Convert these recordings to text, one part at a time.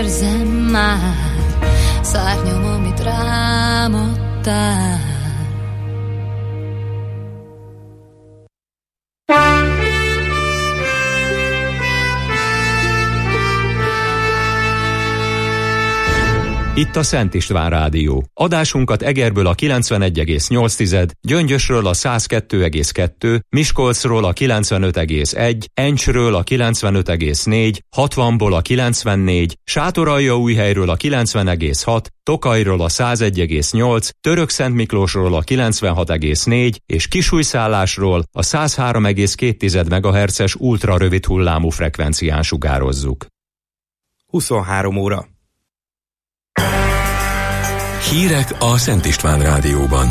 érzem már, szárnyom, amit rám adtál. Itt a Szent István Rádió. Adásunkat Egerből a 91,8, Gyöngyösről a 102,2, Miskolcról a 95,1, Encsről a 95,4, 60-ból a 94, Sátoraljaújhelyről a 90,6, Tokajról a 101,8, Törökszentmiklósról a 96,4 és Kisújszállásról a 103,2 MHz-es ultrarövid hullámú frekvencián sugározzuk. 23 óra. Hírek a Szent István Rádióban.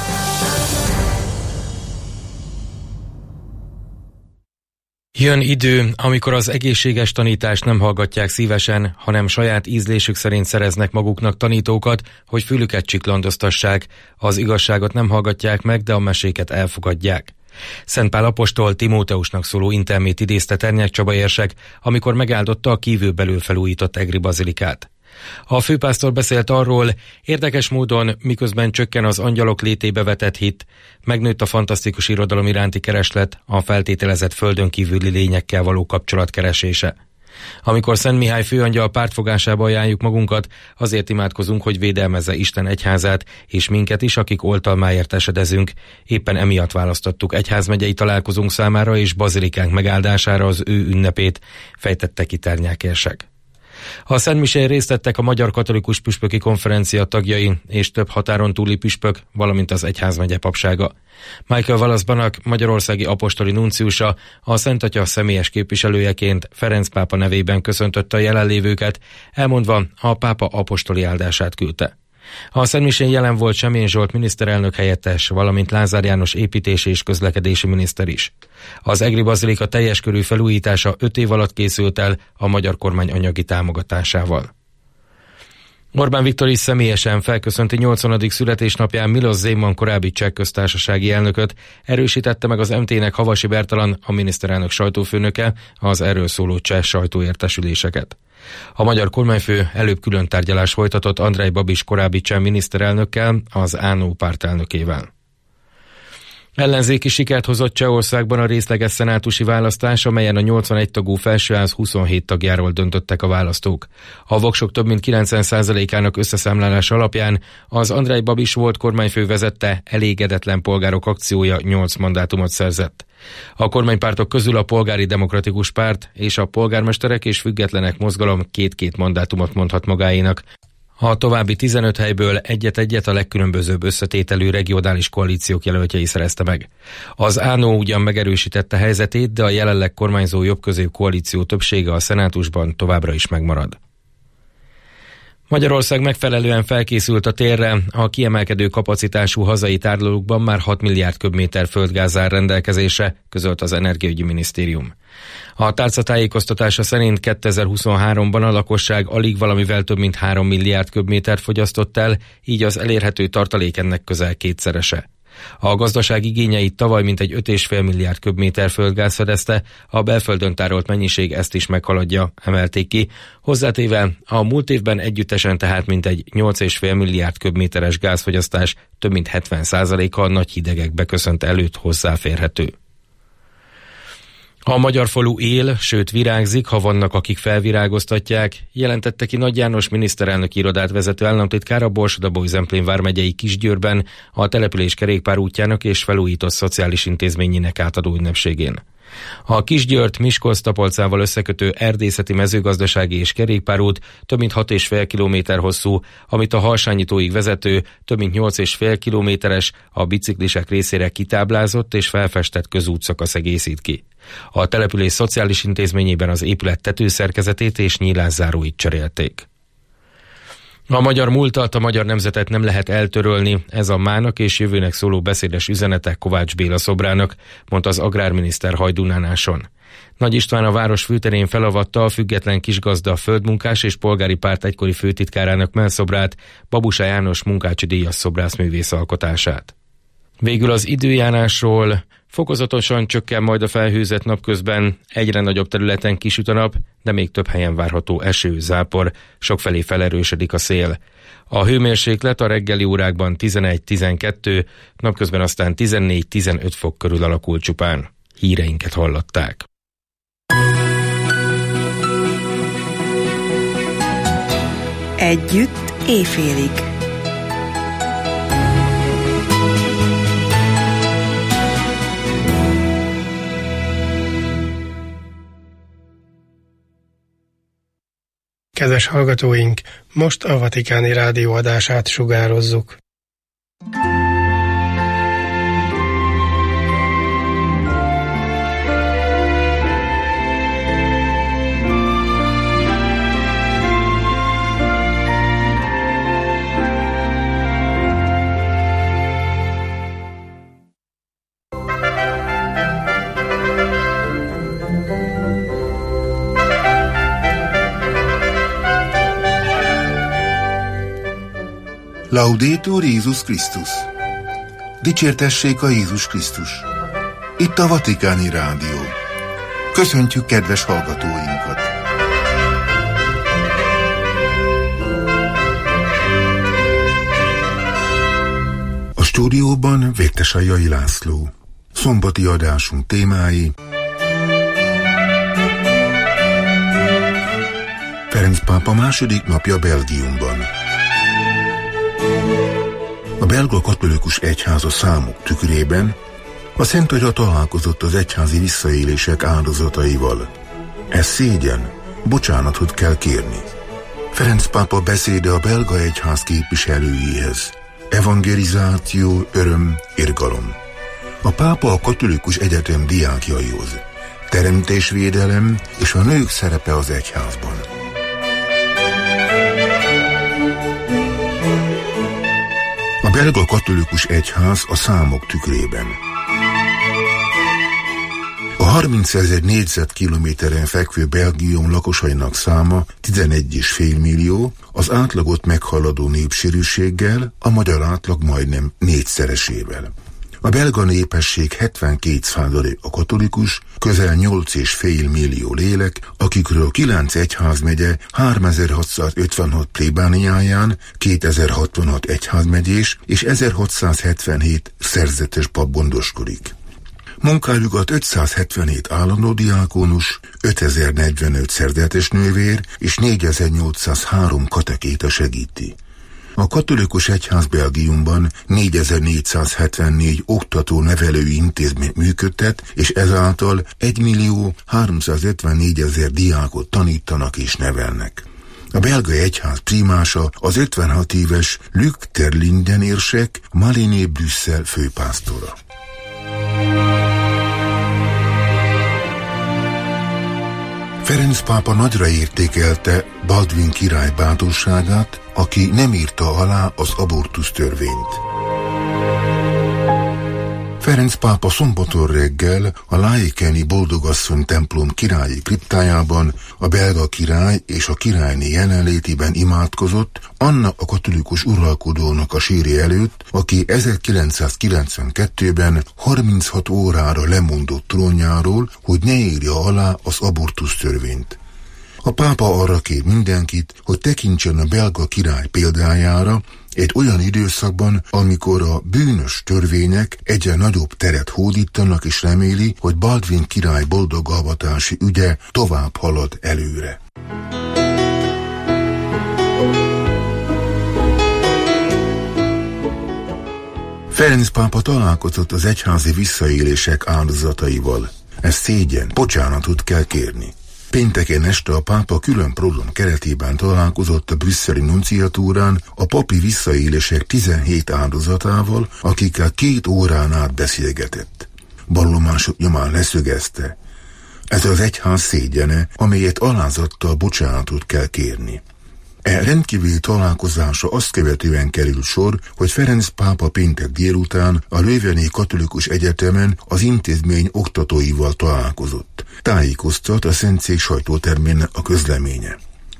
Jön idő, amikor az egészséges tanítást nem hallgatják szívesen, hanem saját ízlésük szerint szereznek maguknak tanítókat, hogy fülüket csiklandoztassák. Az igazságot nem hallgatják meg, de a meséket elfogadják. Szent Pál apostol Timóteusnak szóló intelmét idézte Ternyák Csaba érsek, amikor megáldotta a kívülbelül felújított egri bazilikát. A főpásztor beszélt arról, érdekes módon, miközben csökken az angyalok létébe vetett hit, megnőtt a fantasztikus irodalom iránti kereslet, a feltételezett földön kívüli lényekkel való kapcsolat keresése. Amikor Szent Mihály főangyal pártfogásába ajánljuk magunkat, azért imádkozunk, hogy védelmezze Isten egyházát, és minket is, akik oltalmáért esedezünk. Éppen emiatt választottuk egyházmegyei találkozónk számára és bazilikánk megáldására az ő ünnepét, fejtette ki Ternyák érsek. A szentmisén részt vettek a Magyar Katolikus Püspöki Konferencia tagjai és több határon túli püspök, valamint az egyházmegye papsága. Michael Wallace-Banak, magyarországi apostoli nunciusa, a Szent Atya személyes képviselőjeként Ferenc pápa nevében köszöntötte a jelenlévőket, elmondva a pápa apostoli áldását küldte. A szentmisén jelen volt Semjén Zsolt miniszterelnök helyettes, valamint Lázár János építési és közlekedési miniszter is. Az egri bazilika teljes körű felújítása 5 év alatt készült el a magyar kormány anyagi támogatásával. Orbán Viktor is személyesen felköszönti 80. születésnapján Miloš Zeman korábbi cseh köztársasági elnököt, erősítette meg az MT-nek Havasi Bertalan, a miniszterelnök sajtófőnöke, az erről szóló cseh sajtóértesüléseket. A magyar kormányfő előbb külön tárgyalást folytatott Andrej Babiš korábbi cseh miniszterelnökkel, az ANO pártelnökével. Ellenzéki sikert hozott Csehországban a részleges szenátusi választás, amelyen a 81 tagú felsőház 27 tagjáról döntöttek a választók. A voksok több mint 90%-ának összeszámlálása alapján az Andrej Babiš volt kormányfő vezette Elégedetlen polgárok akciója 8 mandátumot szerzett. A kormánypártok közül a Polgári Demokratikus Párt és a Polgármesterek és Függetlenek mozgalom 2-2 mandátumot mondhat magáénak. A további 15 helyből egyet-egyet a legkülönbözőbb összetételű regionális koalíciók jelöltjei szerezte meg. Az ANO ugyan megerősítette helyzetét, de a jelenleg kormányzó jobbközép koalíció többsége a szenátusban továbbra is megmarad. Magyarország megfelelően felkészült a térre, a kiemelkedő kapacitású hazai tárolókban már 6 milliárd köbméter földgáz áll rendelkezésre, közölt az Energiaügyi Minisztérium. A tárca tájékoztatása szerint 2023-ban a lakosság alig valamivel több mint 3 milliárd köbmétert fogyasztott el, így az elérhető tartalék ennek közel kétszerese. A gazdaság igényeit tavaly mintegy 5,5 milliárd köbméter földgáz fedezte, a belföldön tárolt mennyiség ezt is meghaladja, emelték ki. Hozzátéve a múlt évben együttesen tehát mintegy 8,5 milliárd köbméteres gázfogyasztás több mint 70%-a a nagy hidegek beköszönt előtt hozzáférhető. A magyar falu él, sőt virágzik, ha vannak, akik felvirágoztatják, jelentette ki Nagy János miniszterelnöki irodát vezető államtitkár a Borsod-Abaúj-Zemplén vármegyei Kisgyőrben a település kerékpárútjának és felújított szociális intézményének átadó ünnepségén. A Kisgyőrt Miskolc-Tapolcával összekötő erdészeti, mezőgazdasági és kerékpárút több mint 6,5 kilométer hosszú, amit a Harsányitóig vezető, több mint 8,5 kilométeres, a biciklisek részére kitáblázott és felfestett közútszakasz egészít ki. A település szociális intézményében az épület tetőszerkezetét és nyílászáróit cserélték. A magyar múltat, a magyar nemzetet nem lehet eltörölni, ez a mának és jövőnek szóló beszédes üzenete Kovács Béla szobrának, mondta az agrárminiszter Hajdunánáson. Nagy István a város főterén felavatta a Független Kisgazda Földmunkás és Polgári Párt egykori főtitkárának mellszobrát, Babusá János munkácsi díjas szobrászművész alkotását. Végül az időjárásról: fokozatosan csökken majd a felhőzet napközben, egyre nagyobb területen kisüt a nap, de még több helyen várható eső, zápor, sokfelé felerősödik a szél. A hőmérséklet a reggeli órákban 11-12, napközben aztán 14-15 fok körül alakul csupán. Híreinket hallották. Együtt éjfélig. Kedves hallgatóink, most a Vatikáni Rádió adását sugározzuk. Laudetur Jézus Krisztus! Dicsértessék a Jézus Krisztus! Itt a Vatikáni Rádió. Köszöntjük kedves hallgatóinkat! A stúdióban Vértesai László. Szombati adásunk témái: Ferenc pápa második napja Belgiumban. A belga katolikus egyház a számok tükrében a Szent Atya találkozott az egyházi visszaélések áldozataival. Ez szégyen, bocsánatot kell kérni. Ferenc pápa beszéde a belga egyház képviselőihez. Evangelizáció, öröm, irgalom. A pápa a katolikus egyetem diákjaihoz. Teremtésvédelem és a nők szerepe az egyházban. A belga katolikus egyház a számok tükrében. A 30 000 négyzetkilométeren fekvő Belgium lakosainak száma 11,5 millió, az átlagot meghaladó népsűrűséggel, a magyar átlag majdnem 4-szeresével. A belga népesség 72% a katolikus, közel 8,5 millió lélek, akikről 9 egyházmegye 3656 plébániáján, 2066 egyházmegyés és 1677 szerzetes pap gondoskodik. Munkájukat 577 állandó diákonus, 5045 szerzetes nővér és 4803 katekéta segíti. A katolikus egyház Belgiumban 4474 oktató-nevelői intézményt működtet, és ezáltal 1.354.000 diákot tanítanak és nevelnek. A belga egyház primása az 56 éves Luc ter Linden érsek, Maliné Brüsszel főpásztora. Ferenc pápa nagyra értékelte Baldwin király bátorságát, aki nem írta alá az abortusz törvényt. Ferenc pápa szombaton reggel a Laekeni Boldogasszony templom királyi kriptájában a belga király és a királyné jelenlétében imádkozott Anna a katolikus uralkodónak a sírja előtt, aki 1992-ben 36 órára lemondott trónjáról, hogy ne írja alá az abortusz törvényt. A pápa arra kér mindenkit, hogy tekintsen a belga király példájára egy olyan időszakban, amikor a bűnös törvények egyre nagyobb teret hódítanak, és reméli, hogy Baldwin király boldogavatási ügye tovább halad előre. Ferenc pápa találkozott az egyházi visszaélések áldozataival. Ez szégyen, bocsánatot kell kérni. Pénteken este a pápa külön program keretében találkozott a brüsszeli nunciatúrán a papi visszaélések 17 áldozatával, akikkel 2 órán át beszélgetett. Vallomások nyomán leszögezte: ez az egyház szégyene, amelyet alázattal bocsánatot kell kérni. E rendkívüli találkozása azt követően került sor, hogy Ferenc pápa péntek délután a Leuveni Katolikus Egyetemen az intézmény oktatóival találkozott. Tájékoztat a Szentszék sajtótermének a közleménye.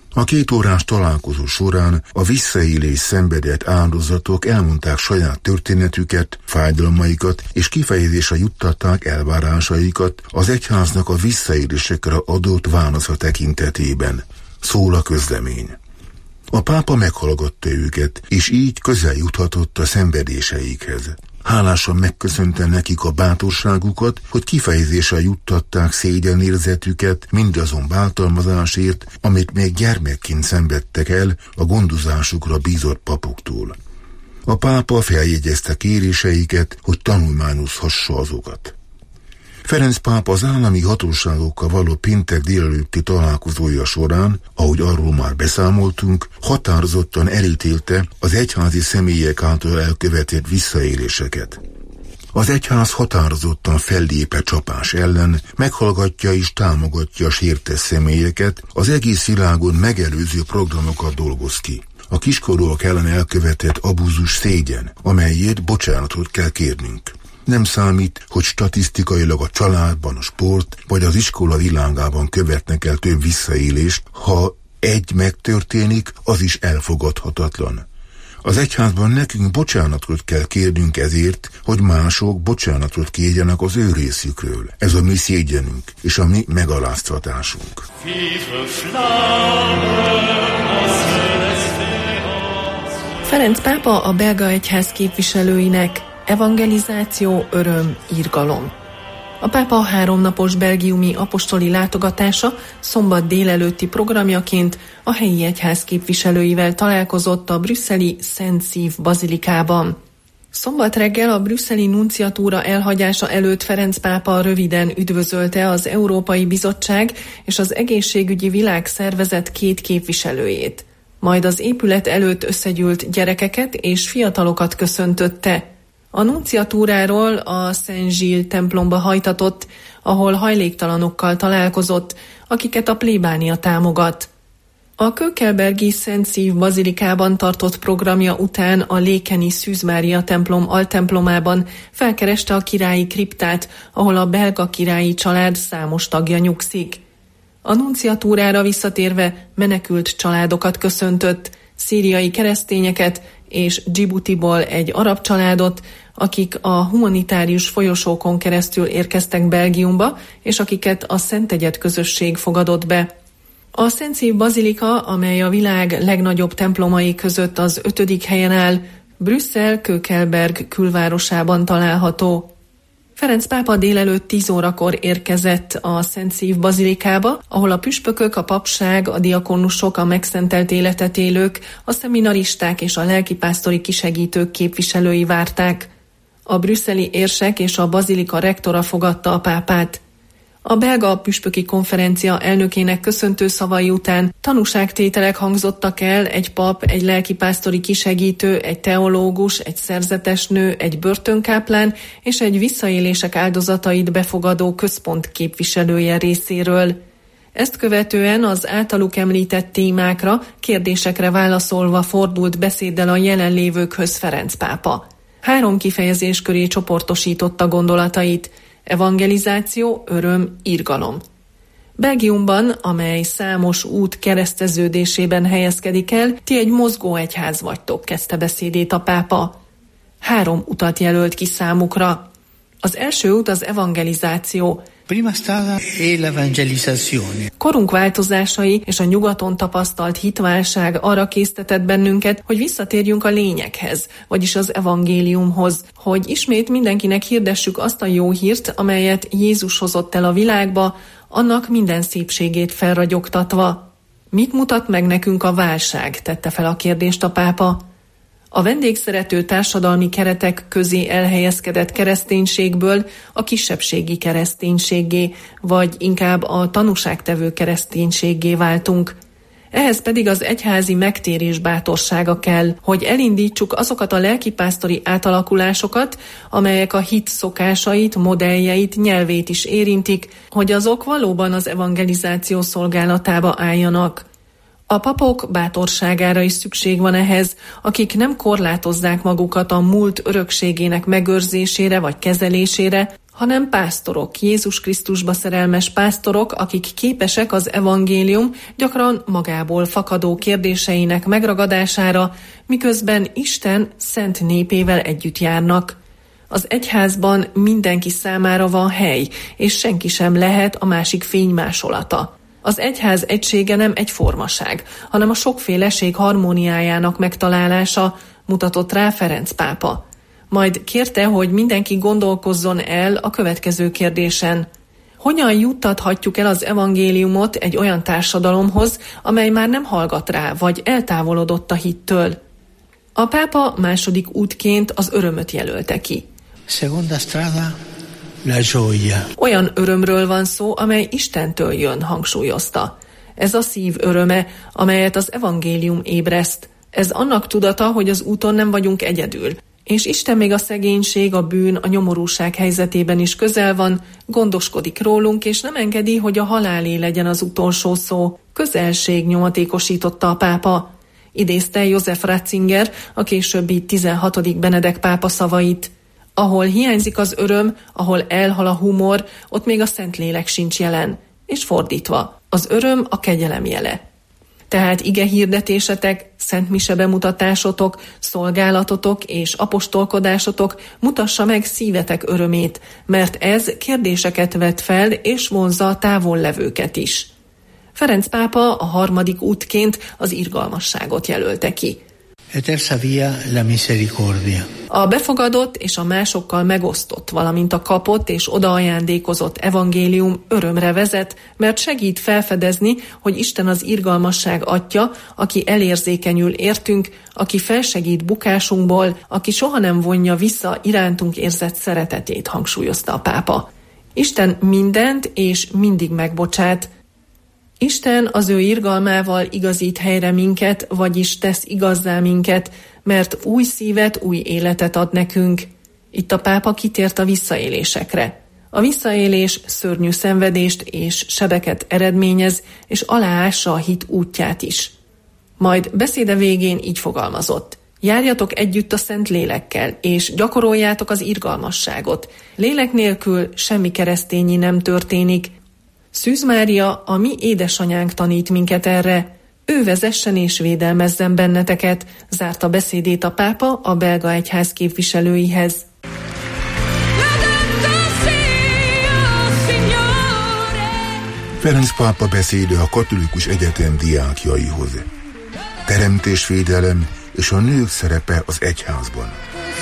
A 2 órás találkozó során a visszaélés szenvedett áldozatok elmondták saját történetüket, fájdalmaikat és kifejezésre juttatták elvárásaikat az egyháznak a visszaélésekre adott válasza tekintetében. Szól a közlemény. A pápa meghallgatta őket, és így közel juthatott a szenvedéseikhez. Hálásan megköszönte nekik a bátorságukat, hogy kifejezésre juttatták szégyenérzetüket mindazon bántalmazásért, amit még gyermekként szenvedtek el a gondozásukra bízott papoktól. A pápa feljegyezte kéréseiket, hogy tanulmányozhassa azokat. Ferenc pápa az állami hatóságokkal való péntek délelőtti találkozója során, ahogy arról már beszámoltunk, határozottan elítélte az egyházi személyek által elkövetett visszaéléseket. Az egyház határozottan fellép csapás ellen, meghallgatja és támogatja a sértett személyeket, az egész világon megelőző programokat dolgoz ki. A kiskorúak ellen elkövetett abúzus szégyen, amelyért bocsánatot kell kérnünk. Nem számít, hogy statisztikailag a családban, a sport vagy az iskola világában követnek el több visszaélést, ha egy megtörténik, az is elfogadhatatlan. Az egyházban nekünk bocsánatot kell kérnünk ezért, hogy mások bocsánatot kérjenek az ő részükről. Ez a mi szégyenünk és a mi megaláztatásunk. Ferenc pápa a belga egyház képviselőinek: evangelizáció, öröm, irgalom. A pápa 3 napos belgiumi apostoli látogatása szombat délelőtti programjaként a helyi egyház képviselőivel találkozott a brüsszeli Szent Szív bazilikában. Szombat reggel a brüsszeli nunciatúra elhagyása előtt Ferenc pápa röviden üdvözölte az Európai Bizottság és az Egészségügyi Világszervezet 2 képviselőjét. Majd az épület előtt összegyűlt gyerekeket és fiatalokat köszöntötte. A nunciatúráról a Szent Gilles templomba hajtatott, ahol hajléktalanokkal találkozott, akiket a plébánia támogat. A Kökelbergi Szent Szív bazilikában tartott programja után a Lékeni Szűz Mária templom altemplomában felkereste a királyi kriptát, ahol a belga királyi család számos tagja nyugszik. A nunciatúrára visszatérve menekült családokat köszöntött, szíriai keresztényeket és Djiboutiból egy arab családot, akik a humanitárius folyosókon keresztül érkeztek Belgiumba, és akiket a Szentegyed közösség fogadott be. A Szent Szív bazilika, amely a világ legnagyobb templomai között az 5. helyen áll, Brüsszel Kökelberg külvárosában található. Ferenc pápa délelőtt 10 órakor érkezett a Szent Szív bazilikába, ahol a püspökök, a papság, a diakonusok, a megszentelt életet élők, a szeminaristák és a lelkipásztori kisegítők képviselői várták. A brüsszeli érsek és a bazilika rektora fogadta a pápát. A belga püspöki konferencia elnökének köszöntő szavai után tanúságtételek hangzottak el: egy pap, egy lelkipásztori kisegítő, egy teológus, egy szerzetesnő, egy börtönkáplán és egy visszaélések áldozatait befogadó központ képviselője részéről. Ezt követően az általuk említett témákra, kérdésekre válaszolva fordult beszéddel a jelenlévőkhöz Ferenc pápa. 3 kifejezés köré csoportosította gondolatait: evangelizáció, öröm, irgalom. Belgiumban, amely számos út kereszteződésében helyezkedik el, ti egy mozgó egyház vagytok, kezdte beszédét a pápa. 3 utat jelölt ki számukra. Az első út az evangelizáció. Korunk változásai és a nyugaton tapasztalt hitválság arra késztetett bennünket, hogy visszatérjünk a lényeghez, vagyis az evangéliumhoz, hogy ismét mindenkinek hirdessük azt a jó hírt, amelyet Jézus hozott el a világba, annak minden szépségét felragyogtatva. Mit mutat meg nekünk a válság? Tette fel a kérdést a pápa. A vendégszerető társadalmi keretek közé elhelyezkedett kereszténységből a kisebbségi kereszténységgé, vagy inkább a tanúságtevő kereszténységgé váltunk. Ehhez pedig az egyházi megtérés bátorsága kell, hogy elindítsuk azokat a lelkipásztori átalakulásokat, amelyek a hit szokásait, modelljeit, nyelvét is érintik, hogy azok valóban az evangelizáció szolgálatába álljanak. A papok bátorságára is szükség van ehhez, akik nem korlátozzák magukat a múlt örökségének megőrzésére vagy kezelésére, hanem pásztorok, Jézus Krisztusba szerelmes pásztorok, akik képesek az evangélium gyakran magából fakadó kérdéseinek megragadására, miközben Isten szent népével együtt járnak. Az egyházban mindenki számára van hely, és senki sem lehet a másik fénymásolata. Az egyház egysége nem egyformaság, hanem a sokféleség harmóniájának megtalálása, mutatott rá Ferenc pápa. Majd kérte, hogy mindenki gondolkozzon el a következő kérdésen. Hogyan juttathatjuk el az evangéliumot egy olyan társadalomhoz, amely már nem hallgat rá, vagy eltávolodott a hittől? A pápa második útként az örömöt jelölte ki. Seconda strada, la gioia. Olyan örömről van szó, amely Istentől jön, hangsúlyozta. Ez a szív öröme, amelyet az evangélium ébreszt. Ez annak tudata, hogy az úton nem vagyunk egyedül, és Isten még a szegénység, a bűn, a nyomorúság helyzetében is közel van, gondoskodik rólunk, és nem engedi, hogy a halálé legyen az utolsó szó. Közelség nyomatékosította a pápa. Idézte József Ratzinger, a későbbi 16. Benedek pápa szavait. Ahol hiányzik az öröm, ahol elhal a humor, ott még a Szentlélek sincs jelen. És fordítva, az öröm a kegyelem jele. Tehát ige hirdetésetek, szentmise bemutatásotok, szolgálatotok és apostolkodásotok mutassa meg szívetek örömét, mert ez kérdéseket vet fel és vonzza a távollevőket is. Ferenc pápa a harmadik útként az irgalmasságot jelölte ki. A befogadott és a másokkal megosztott, valamint a kapott és odaajándékozott evangélium örömre vezet, mert segít felfedezni, hogy Isten az irgalmasság atya, aki elérzékenyül értünk, aki felsegít bukásunkból, aki soha nem vonja vissza irántunk érzett szeretetét, hangsúlyozta a pápa. Isten mindent és mindig megbocsát. Isten az ő irgalmával igazít helyre minket, vagyis tesz igazzá minket, mert új szívet, új életet ad nekünk. Itt a pápa kitért a visszaélésekre. A visszaélés szörnyű szenvedést és sebeket eredményez, és aláássa a hit útját is. Majd beszéde végén így fogalmazott. Járjatok együtt a Szent Lélekkel, és gyakoroljátok az irgalmasságot. Lélek nélkül semmi keresztényi nem történik. Szűz Mária, a mi édesanyánk tanít minket erre. Ő vezessen és védelmezzen benneteket, zárta beszédét a pápa a belga egyház képviselőihez. Ferenc pápa beszéde a katolikus egyetem diákjaihoz. Teremtésvédelem és a nők szerepe az egyházban.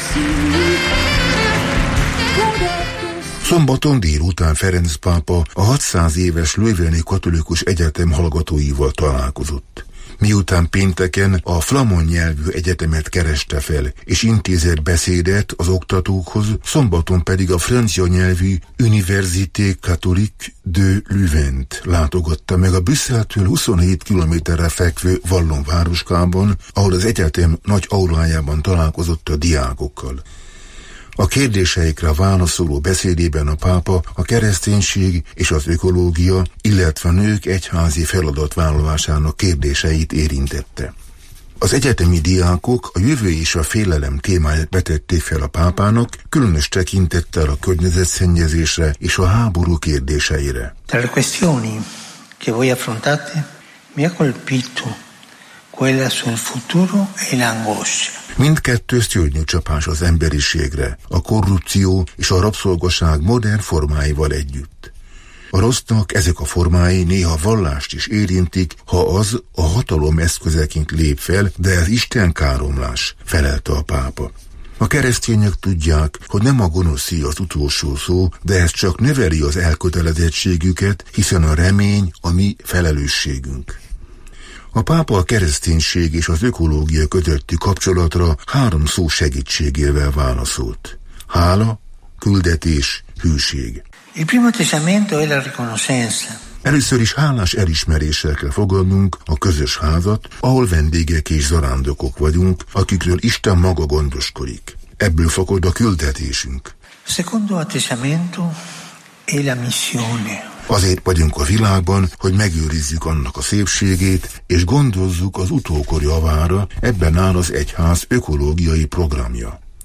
Szombaton délután Ferenc pápa a 600 éves Leuveni katolikus egyetem hallgatóival találkozott. Miután pénteken a flamand nyelvű egyetemet kereste fel, és intézett beszédet az oktatókhoz, szombaton pedig a francia nyelvű Université Catholique de Leuvent látogatta meg a Brüsszeltől 27 kilométerre fekvő Vallon városkában, ahol az egyetem nagy aulájában találkozott a diákokkal. A kérdéseikre válaszoló beszédében a pápa a kereszténység és az ökológia, illetve a nők egyházi feladatvállalásának kérdéseit érintette. Az egyetemi diákok a jövő és a félelem témáját vetették fel a pápának, különös tekintettel a környezetszennyezésre és a háború kérdéseire. Tra le questioni che voi affrontate mi ha colpito quella sul futuro e l'angoscia. Mindkettő szörnyűcsapás az emberiségre, a korrupció és a rabszolgaság modern formáival együtt. A rossznak ezek a formái néha vallást is érintik, ha az a hatalom eszközeként lép fel, de ez Isten káromlás, felelte a pápa. A keresztények tudják, hogy nem a gonoszé az utolsó szó, de ez csak növeli az elkötelezettségüket, hiszen a remény a mi felelősségünk. A pápa a kereszténység és az ökológia közötti kapcsolatra 3 szó segítségével válaszolt. Hála, küldetés, hűség. Il primo atteggiamento è la riconoscenza. Először is hálás elismeréssel kell fogadnunk a közös házat, ahol vendégek és zarándokok vagyunk, akikről Isten maga gondoskodik. Ebből fakad a küldetésünk. Secondo atteggiamento è la missione. Azért vagyunk a világban, hogy megőrizzük annak a szépségét, és gondozzuk az utókor javára, ebben áll az egyház ökológiai programja.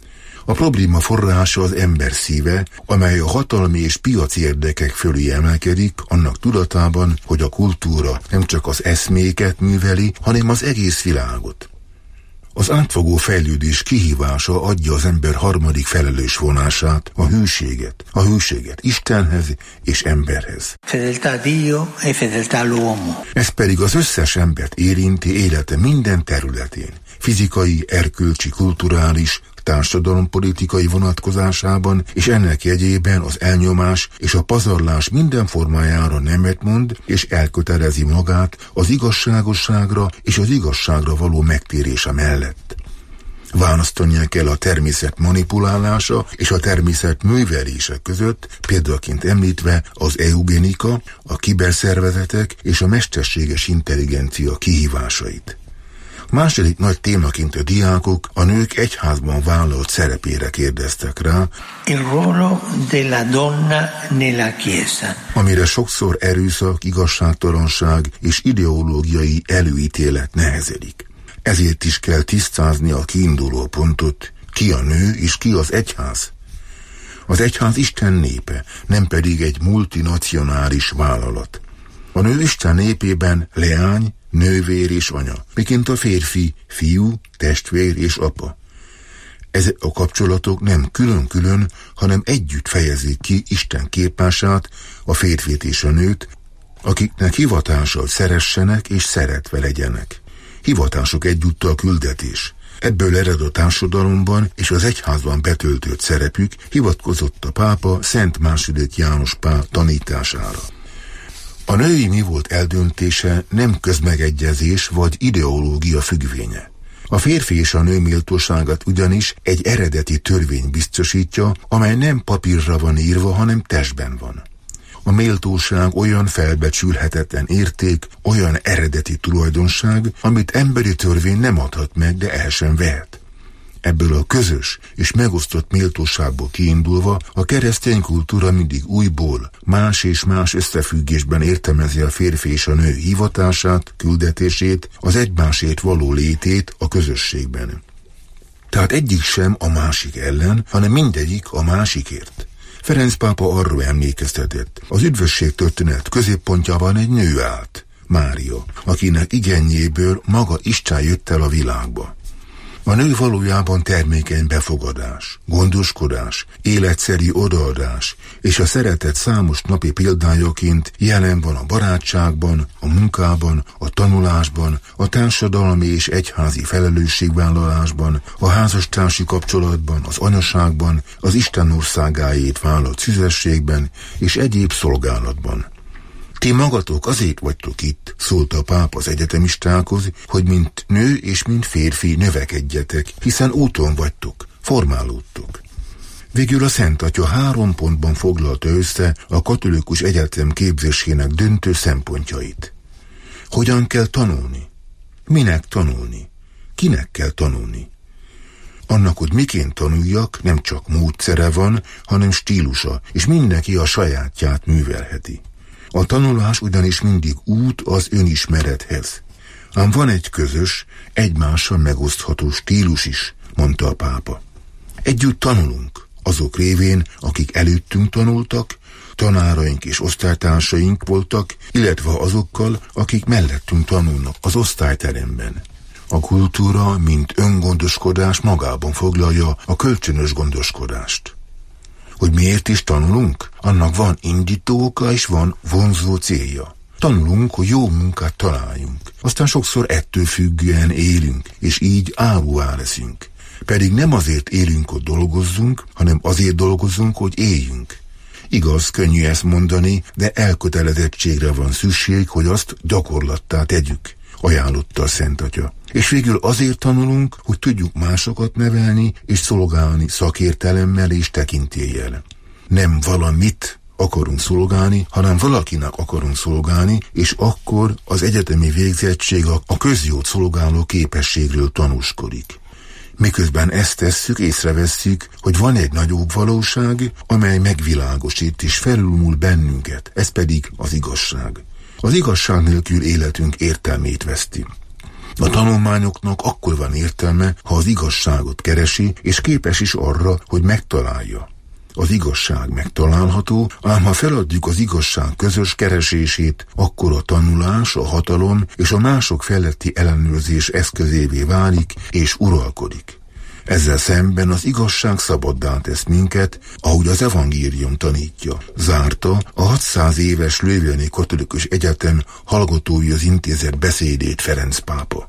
A probléma forrása az ember szíve, amely a hatalmi és piaci érdekek fölé emelkedik, annak tudatában, hogy a kultúra nem csak az eszméket műveli, hanem az egész világot. Az átfogó fejlődés kihívása adja az ember harmadik felelős vonását, a hűséget Istenhez és emberhez. Fedeltà a Dio e fedeltà all'uomo. Ez pedig az összes embert érinti élete minden területén, fizikai, erkölcsi, kulturális, társadalompolitikai vonatkozásában, és ennek jegyében az elnyomás és a pazarlás minden formájára nemet mond, és elkötelezi magát az igazságosságra és az igazságra való megtérése mellett. Választania kell a természet manipulálása és a természet művelése között, példaként említve az eugenika, a kiberszervezetek és a mesterséges intelligencia kihívásait. Második nagy témaként a diákok a nők egyházban vállalt szerepére kérdeztek rá, il ruolo della donna nella Chiesa, amire sokszor erőszak, igazságtalanság és ideológiai előítélet nehezedik. Ezért is kell tisztázni a kiinduló pontot, ki a nő és ki az egyház. Az egyház Isten népe, nem pedig egy multinacionális vállalat. A nő Isten népében leány, nővér és anya, miként a férfi, fiú, testvér és apa. Ezek a kapcsolatok nem külön-külön, hanem együtt fejezik ki Isten képását, a férfit és a nőt, akiknek hivatása, hogy szeressenek és szeretve legyenek. Hivatások egyúttal küldetés. Ebből ered a társadalomban és az egyházban betöltött szerepük, hivatkozott a pápa Szent II. János Pál tanítására. A női mi volt eldöntése nem közmegegyezés vagy ideológia függvénye. A férfi és a nő méltóságát ugyanis egy eredeti törvény biztosítja, amely nem papírra van írva, hanem testben van. A méltóság olyan felbecsülhetetlen érték, olyan eredeti tulajdonság, amit emberi törvény nem adhat meg, de el sem vehet. Ebből a közös és megosztott méltóságból kiindulva a keresztény kultúra mindig újból, más és más összefüggésben értelmezi a férfi és a nő hivatását, küldetését, az egymásért való létét a közösségben. Tehát egyik sem a másik ellen, hanem mindegyik a másikért. Ferenc pápa arról emlékeztetett, az üdvösség történet középpontjában egy nő állt, Mária, akinek igényéből maga Isten jött el a világba. A nő valójában termékeny befogadás, gondoskodás, életszerű odaadás, és a szeretet számos napi példájaként jelen van a barátságban, a munkában, a tanulásban, a társadalmi és egyházi felelősségvállalásban, a házastársi kapcsolatban, az anyaságban, az Isten országáért vállalt szüzességben és egyéb szolgálatban. Ti magatok azért vagytok itt, szólt a pápa az egyetemistákhoz, hogy mint nő és mint férfi növekedjetek, hiszen úton vagytok, formálódtok. Végül a Szent Atya 3 pontban foglalta össze a katolikus egyetem képzésének döntő szempontjait. Hogyan kell tanulni? Minek tanulni? Kinek kell tanulni? Annak, hogy miként tanuljak, nem csak módszere van, hanem stílusa, és mindenki a sajátját művelheti. A tanulás ugyanis mindig út az önismerethez. Ám van egy közös, egymással megosztható stílus is, mondta a pápa. Együtt tanulunk, azok révén, akik előttünk tanultak, tanáraink és osztálytársaink voltak, illetve azokkal, akik mellettünk tanulnak az osztályteremben. A kultúra, mint öngondoskodás magában foglalja a kölcsönös gondoskodást. Hogy miért is tanulunk? Annak van indító oka és van vonzó célja. Tanulunk, hogy jó munkát találjunk. Aztán sokszor ettől függően élünk, és így áruvá leszünk. Pedig nem azért élünk, hogy dolgozzunk, hanem azért dolgozunk, hogy éljünk. Igaz, könnyű ezt mondani, de elkötelezettségre van szükség, hogy azt gyakorlattá tegyük, ajánlotta a Szent Atya. És végül azért tanulunk, hogy tudjuk másokat nevelni és szolgálni szakértelemmel és tekintéllyel. Nem valamit akarunk szolgálni, hanem valakinek akarunk szolgálni, és akkor az egyetemi végzettség a közjót szolgáló képességről tanúskodik. Miközben ezt tesszük, észrevesszük, hogy van egy nagyobb valóság, amely megvilágosít és felülmúl bennünket, ez pedig az igazság. Az igazság nélkül életünk értelmét veszti. A tanulmányoknak akkor van értelme, ha az igazságot keresi, és képes is arra, hogy megtalálja. Az igazság megtalálható, ám ha feladjuk az igazság közös keresését, akkor a tanulás, a hatalom és a mások feletti ellenőrzés eszközévé válik és uralkodik. Ezzel szemben az igazság szabaddá tesz minket, ahogy az evangélium tanítja. Zárta a 600 éves Lőveni Katolikus Egyetem Hallgatói az Intézet beszédét Ferenc pápa.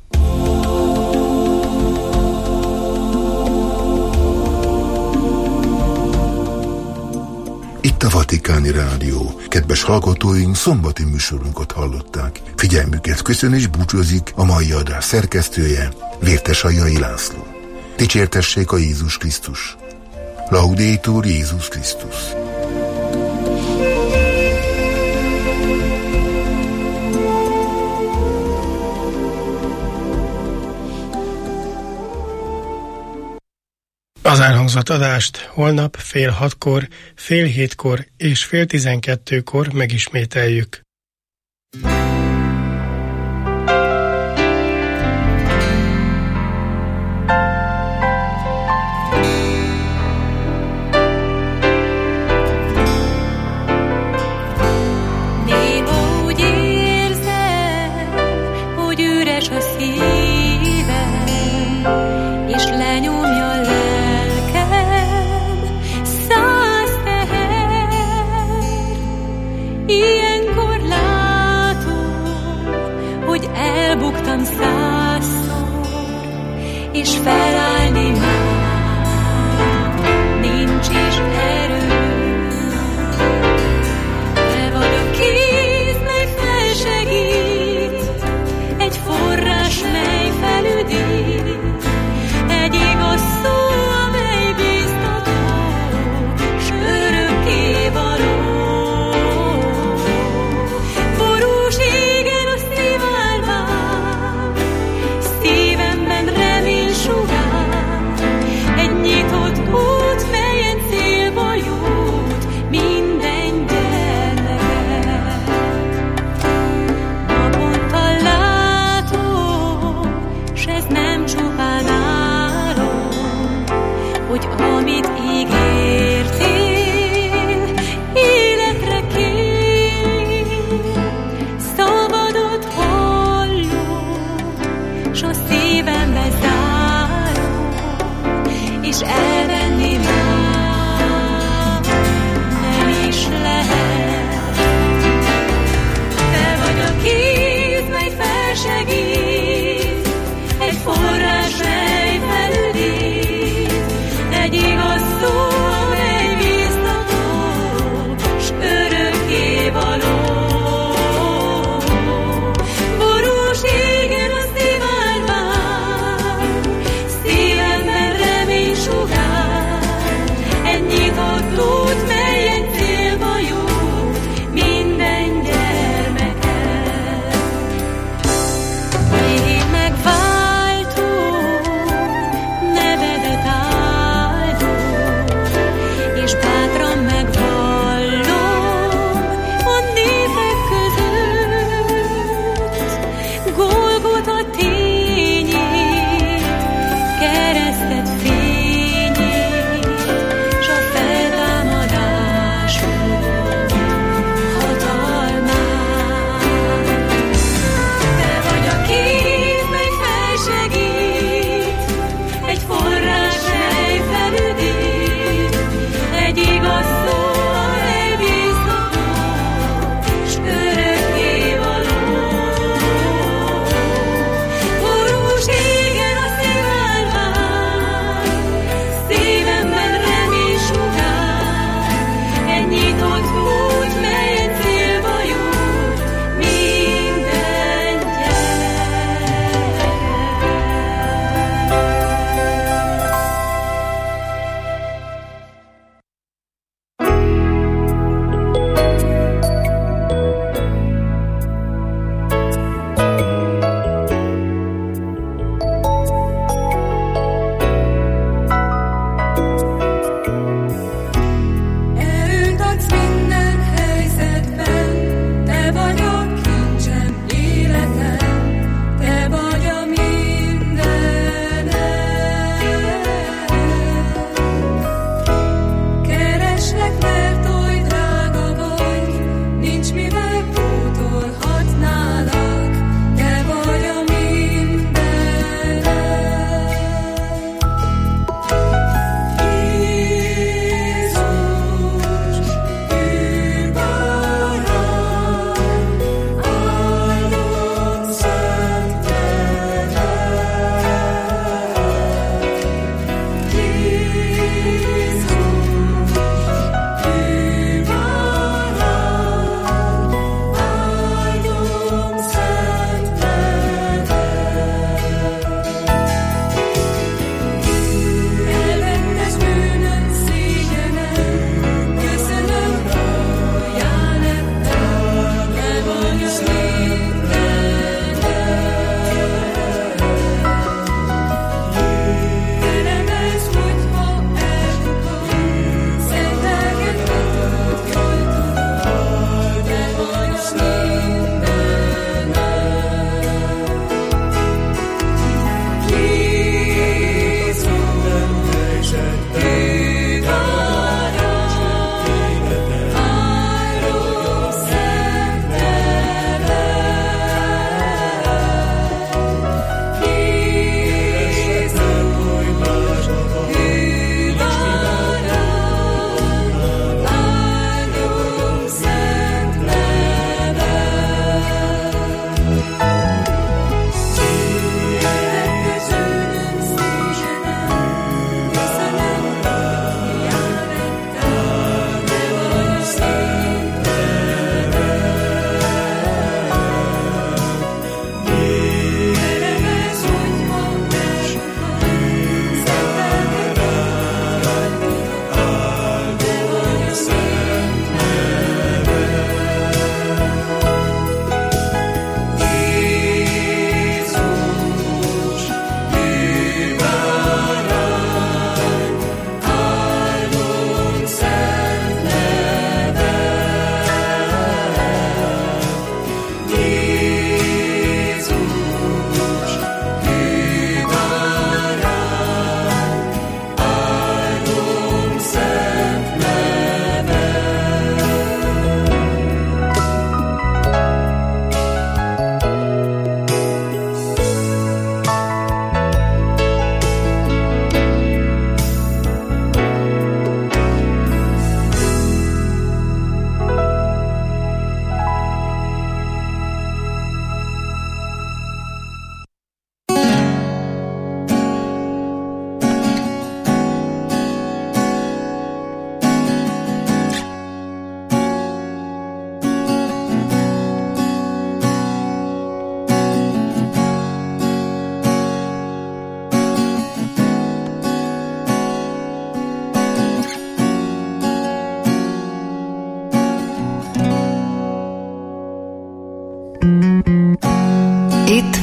Itt a Vatikáni Rádió. Kedves hallgatóink, szombati műsorunkat hallották. Figyelmüket köszön és búcsúzik a mai adás szerkesztője, Vértesajai László. Dicsértessék a Jézus Krisztus. Laudetur Jézus Krisztus. Az elhangzott adást holnap 6:30, 6:30 és 11:30 megismételjük. És felállni már nincs is erő. Te vagy a kéz, mely felsegít, egy forrás, mely felüdít, egy igaz szó, amely biztató, s örökké való. Borús égen a szivárvány, szívemben remény sugár, egy nyitott út, melyen célba jut minden gyermeket. Naponta látom, s ez nem csupán álom, hogy amit ígértél, életre kér. Szabadot hallom, s a szívembe zárom, és elvenni már nem is lehet. Te vagy a kéz, mely felsegít, egy forrás, mely felüdít, egy igaz szó, amely biztató, s örökké való. Borús égen a szivárvány, szívemben remény sugár,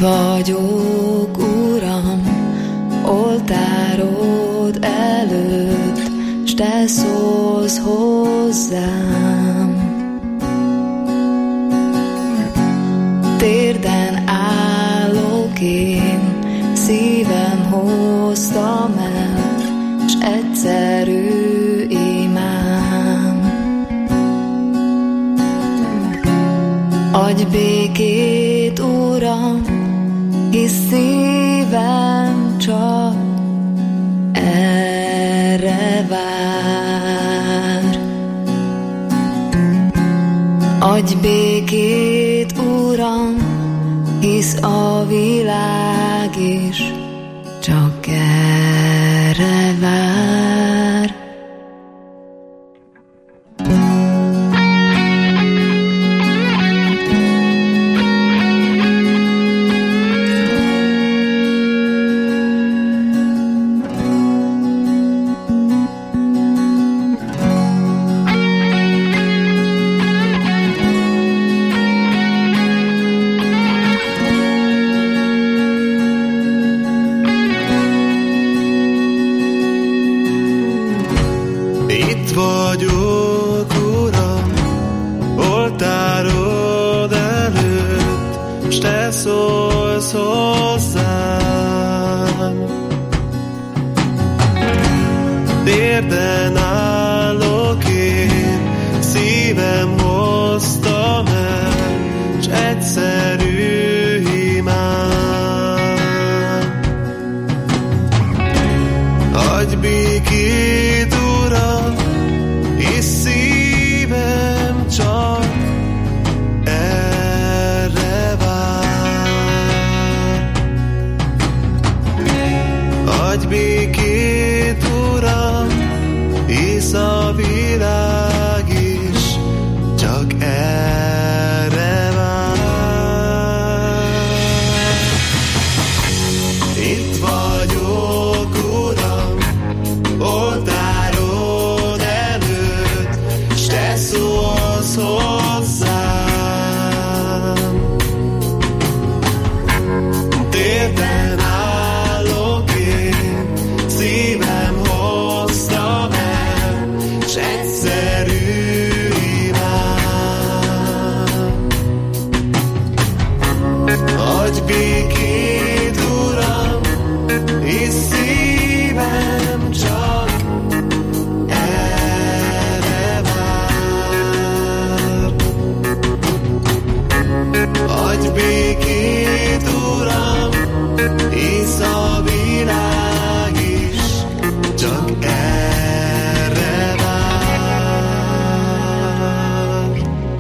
vagyok, Uram, oltárod előtt, s te szólsz hozzám. Térden állok én, szívem hoztam el, s egyszerű imám. Adj békét, Uram, hisz szívem csak erre vár. Adj békét, Uram, hisz a világ is csak erre vár. Térden állok én, szívem hoztam el, s egyszerű imám. Adj békét, Uram, hisz szívem csak erre vár. Adj békét, Uram, hisz a világ is csak erre vár. Itt vagyok, Uram, oltárod előtt, s te szólsz hozzám. Térden állok én, szívem hoztam el, s egyszerű imám. Adj békét, Uram, hisz szívem csak erre vár. Adj békét, Uram, hisz a világ is csak erre vár.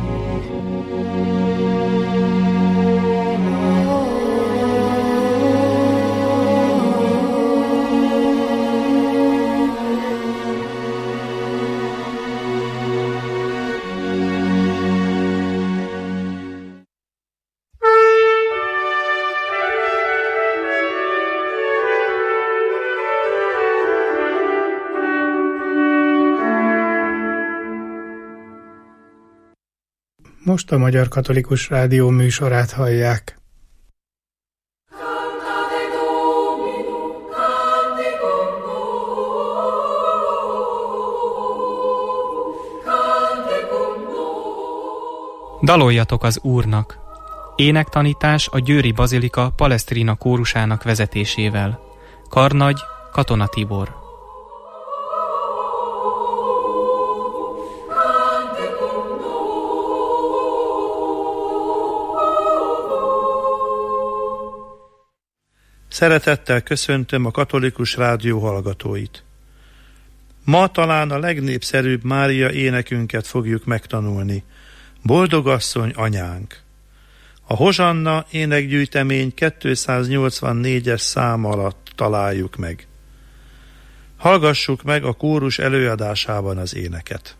Most a Magyar Katolikus Rádió műsorát hallják. Daloljatok az Úrnak! Énektanítás a Győri Bazilika Palestrina kórusának vezetésével. Karnagy Katona Tibor. Szeretettel köszöntöm a Katolikus Rádió hallgatóit. Ma talán a legnépszerűbb Mária énekünket fogjuk megtanulni. Boldogasszony anyánk. A Hozsanna énekgyűjtemény 284-es szám alatt találjuk meg. Hallgassuk meg a kórus előadásában az éneket.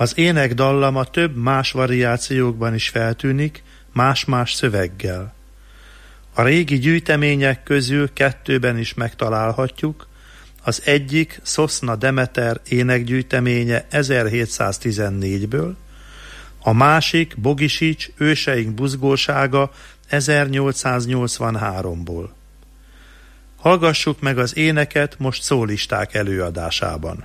Az ének dallama több más variációkban is feltűnik, más-más szöveggel. A régi gyűjtemények közül 2 is megtalálhatjuk, az egyik Szoszna Demeter énekgyűjteménye 1714-ből, a másik Bogisics Őseink buzgósága 1883-ból. Hallgassuk meg az éneket most szólisták előadásában.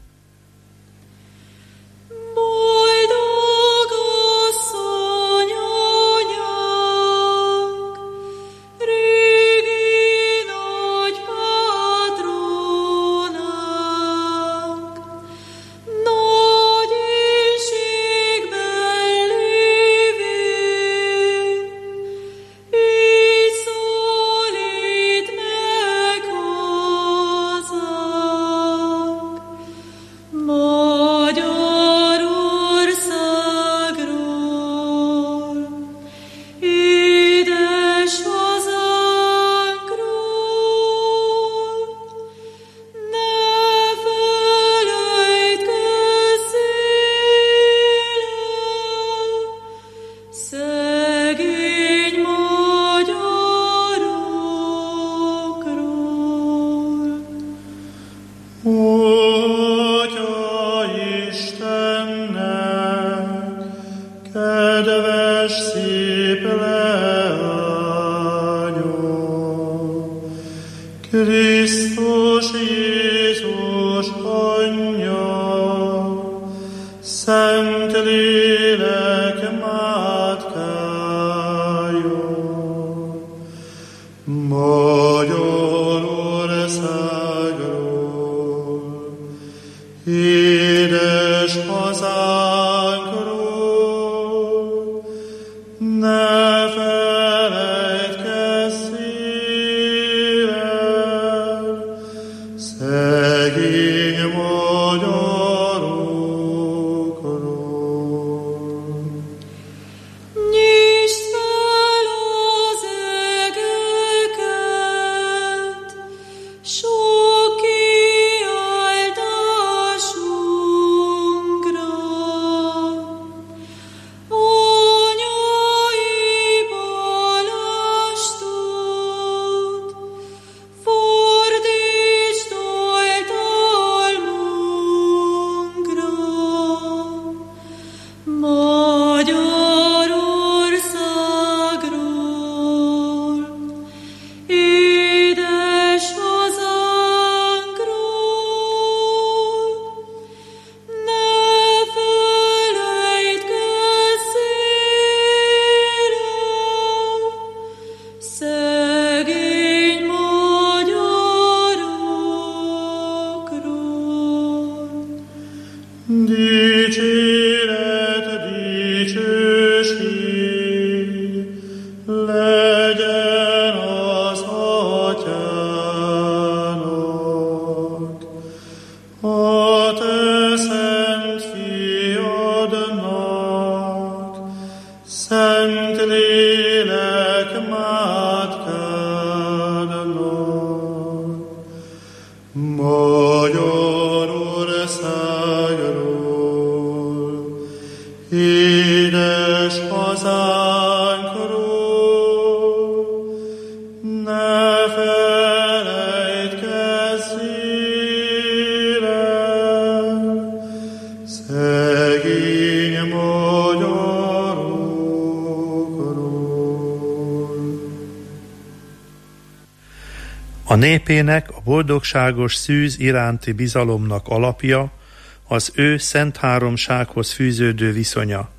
A népének a boldogságos szűz iránti bizalomnak alapja az ő szent háromsághoz fűződő viszonya.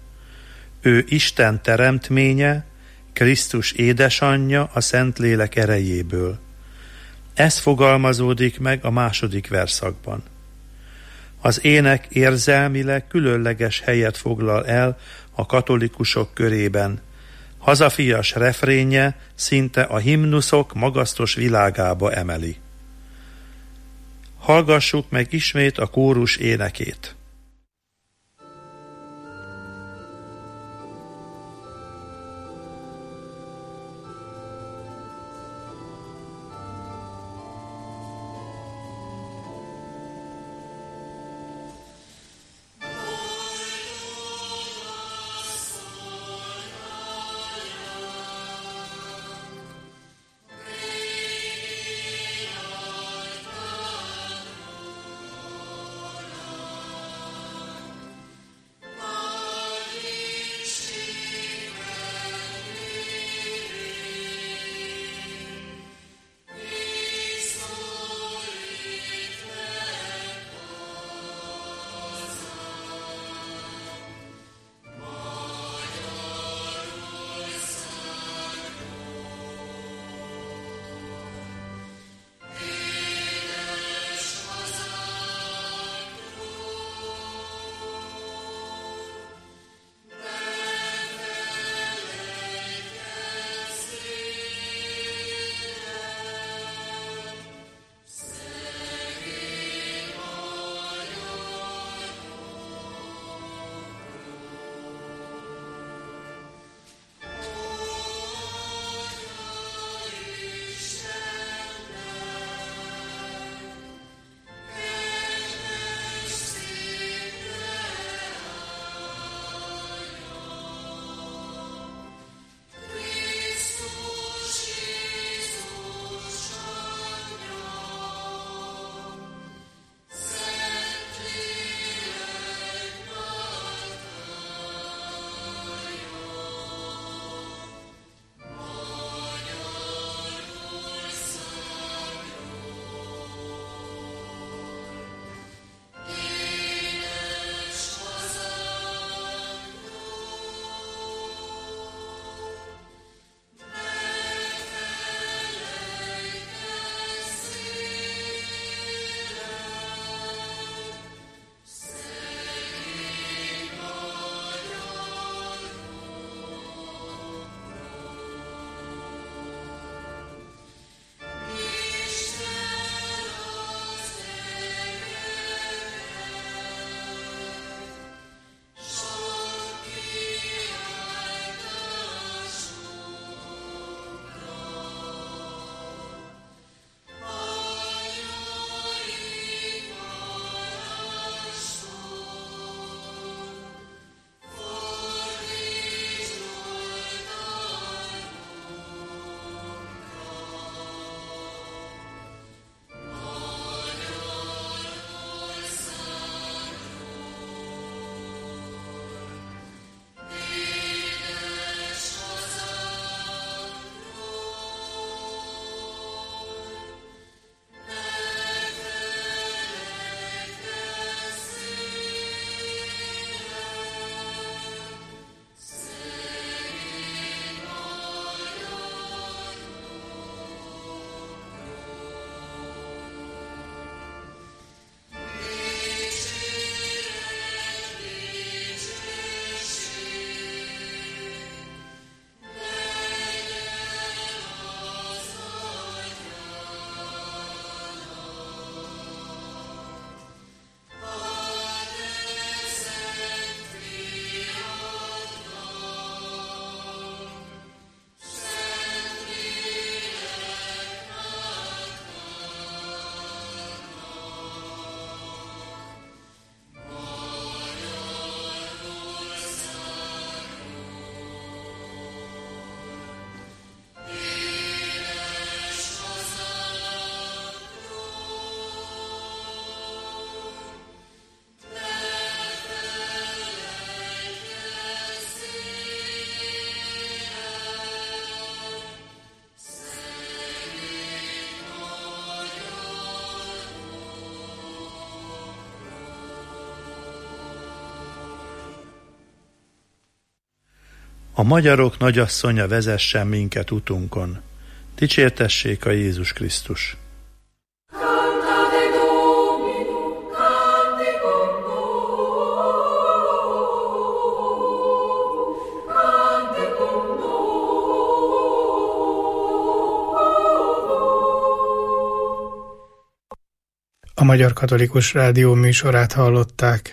Ő Isten teremtménye, Krisztus édesanyja a Szentlélek erejéből. Ez fogalmazódik meg a második verszakban. Az ének érzelmileg különleges helyet foglal el a katolikusok körében. Hazafias refrénje szinte a himnuszok magasztos világába emeli. Hallgassuk meg ismét a kórus énekét. A magyarok nagyasszonya vezessen minket utunkon. Dicsértessék a Jézus Krisztus! A Magyar Katolikus Rádió műsorát hallották.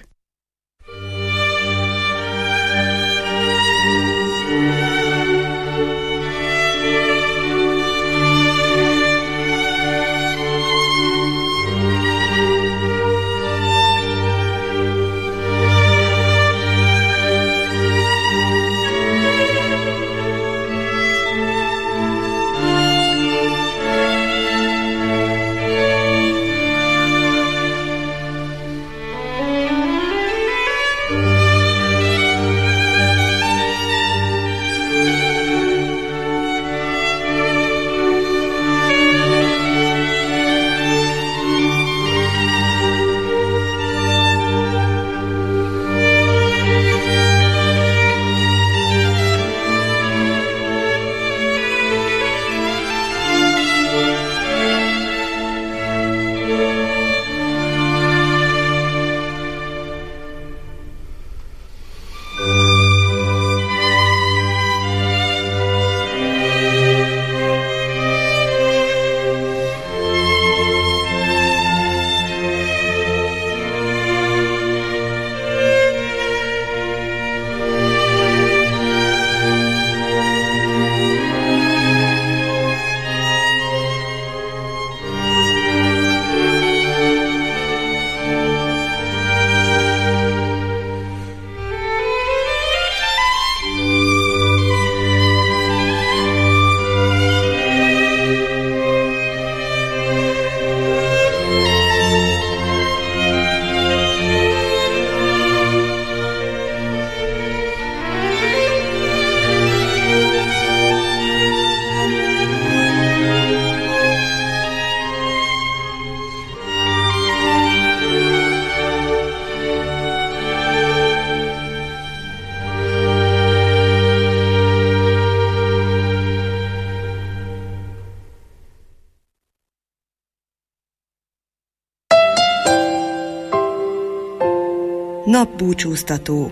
Napbúcsúztató.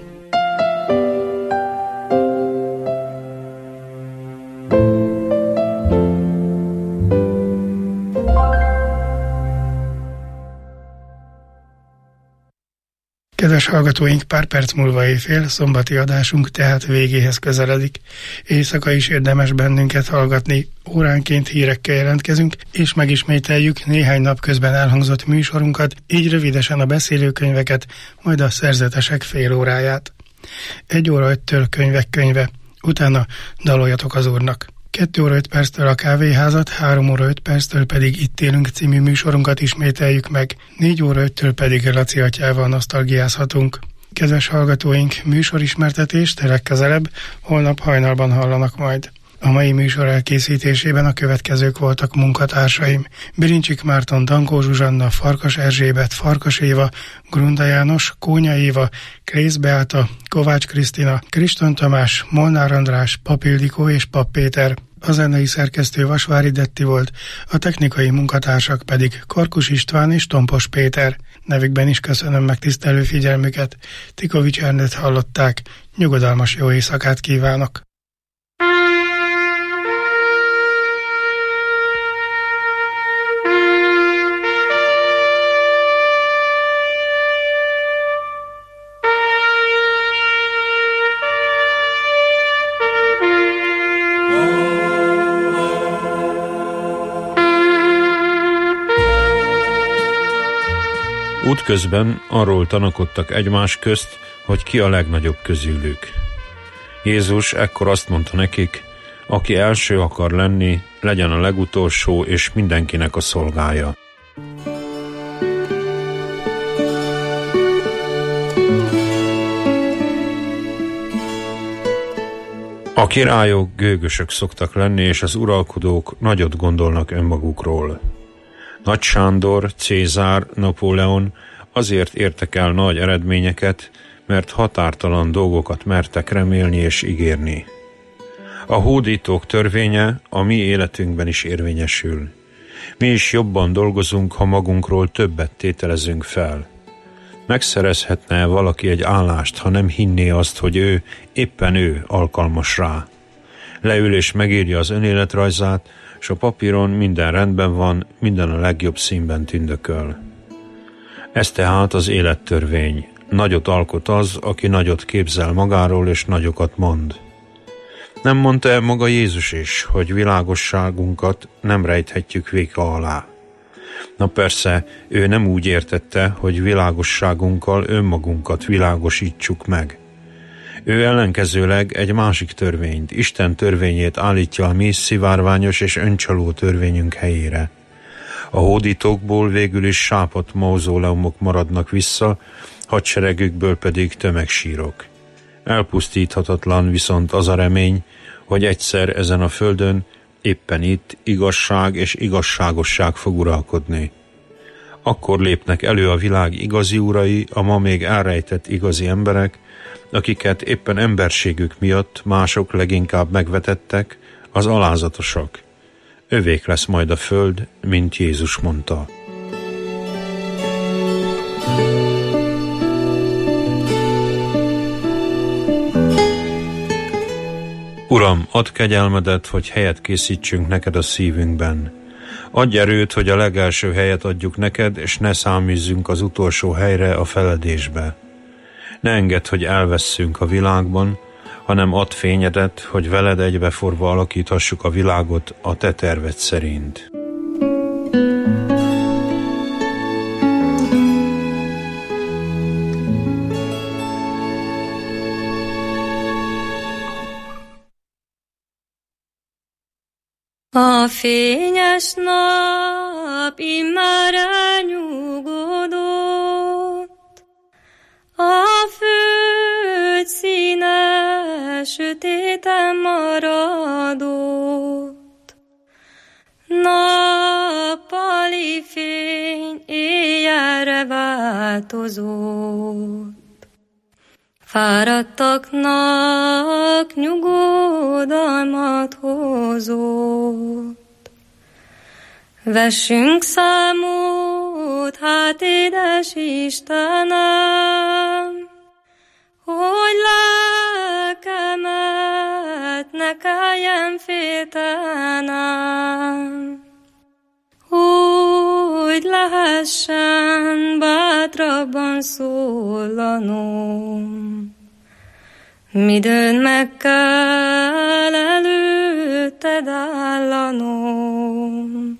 Kedves hallgatóink, pár perc múlva éjfél, szombati adásunk tehát végéhez közeledik. Éjszaka is érdemes bennünket hallgatni, óránként hírekkel jelentkezünk, és megismételjük néhány nap közben elhangzott műsorunkat, így rövidesen a beszélőkönyveket, majd a szerzetesek fél óráját. 1 óra 5-től könyvek könyve, utána daloljatok az Úrnak. 2 óra 5 perctől a kávéházat, 3 óra 5 perctől pedig Itt élünk című műsorunkat ismételjük meg, 4 óra 5-től pedig Laci atyával nosztalgiázhatunk. Kedves hallgatóink, műsorismertetést legközelebb holnap hajnalban hallanak majd. A mai műsor elkészítésében a következők voltak munkatársaim: Birincsik Márton, Dankó Zsuzsanna, Farkas Erzsébet, Farkas Éva, Grunda János, Kónya Éva, Krész Beáta, Kovács Krisztina, Kriston Tamás, Molnár András, Pap Ildikó és Pap Péter. A zenei szerkesztő Vasvári Detti volt, a technikai munkatársak pedig Karkus István és Tompos Péter. Nevükben is köszönöm megtisztelő figyelmüket. Tikovics Ernőt hallották, nyugodalmas jó éjszakát kívánok! Útközben arról tanakodtak egymás közt, hogy ki a legnagyobb közülük. Jézus ekkor azt mondta nekik, aki első akar lenni, legyen a legutolsó és mindenkinek a szolgája. A királyok gőgösök szoktak lenni, és az uralkodók nagyot gondolnak önmagukról. Nagy Sándor, Cézár, Napóleon azért értek el nagy eredményeket, mert határtalan dolgokat mertek remélni és ígérni. A hódítók törvénye a mi életünkben is érvényesül. Mi is jobban dolgozunk, ha magunkról többet tételezünk fel. Megszerezhetne valaki egy állást, ha nem hinné azt, hogy éppen ő alkalmas rá. Leül és megírja az önéletrajzát, s a papíron minden rendben van, minden a legjobb színben tündököl. Ez tehát az élettörvény. Nagyot alkot az, aki nagyot képzel magáról és nagyokat mond. Nem mondta el maga Jézus is, hogy világosságunkat nem rejthetjük véka alá. Na persze, ő nem úgy értette, hogy világosságunkkal önmagunkat világosítsuk meg. Ő ellenkezőleg egy másik törvényt, Isten törvényét állítja a mi szivárványos és öncsaló törvényünk helyére. A hódítókból végül is sápadt mauzóleumok maradnak vissza, hadseregükből pedig tömegsírok. Elpusztíthatatlan viszont az a remény, hogy egyszer ezen a földön, éppen itt igazság és igazságosság fog uralkodni. Akkor lépnek elő a világ igazi urai, a ma még elrejtett igazi emberek, akiket éppen emberségük miatt mások leginkább megvetettek, az alázatosak. Övék lesz majd a föld, mint Jézus mondta. Uram, add kegyelmedet, hogy helyet készítsünk neked a szívünkben. Adj erőt, hogy a legelső helyet adjuk neked, és ne számízzünk az utolsó helyre, a feledésbe. Ne engedd, hogy elvesszünk a világban, hanem add fényedet, hogy veled egybeforva alakíthassuk a világot a te terved szerint. A fényes nap immár elnyugodott, a föld színe sötéten maradott. Nappali fény éjjelre változott. Fáradtaknak nyugodalmat hozott. Vessünk számot, hát édes Istenem, hogy lelkemet ne kelljen féltenem, hogy lehessen bátrabban szólanom. Midőn meg kell előtted állanom,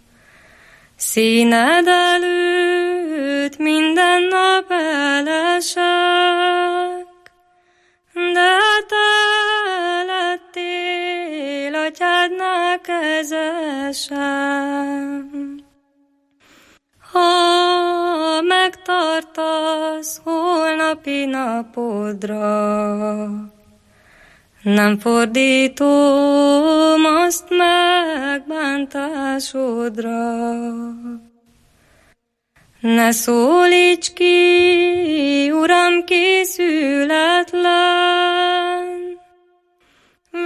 színed előtt minden nap elesek, de te lettél atyádnál kezesem. Ha megtartasz holnapi napodra, nem fordítom azt megbántásodra. Ne szólíts ki, Uram, készülj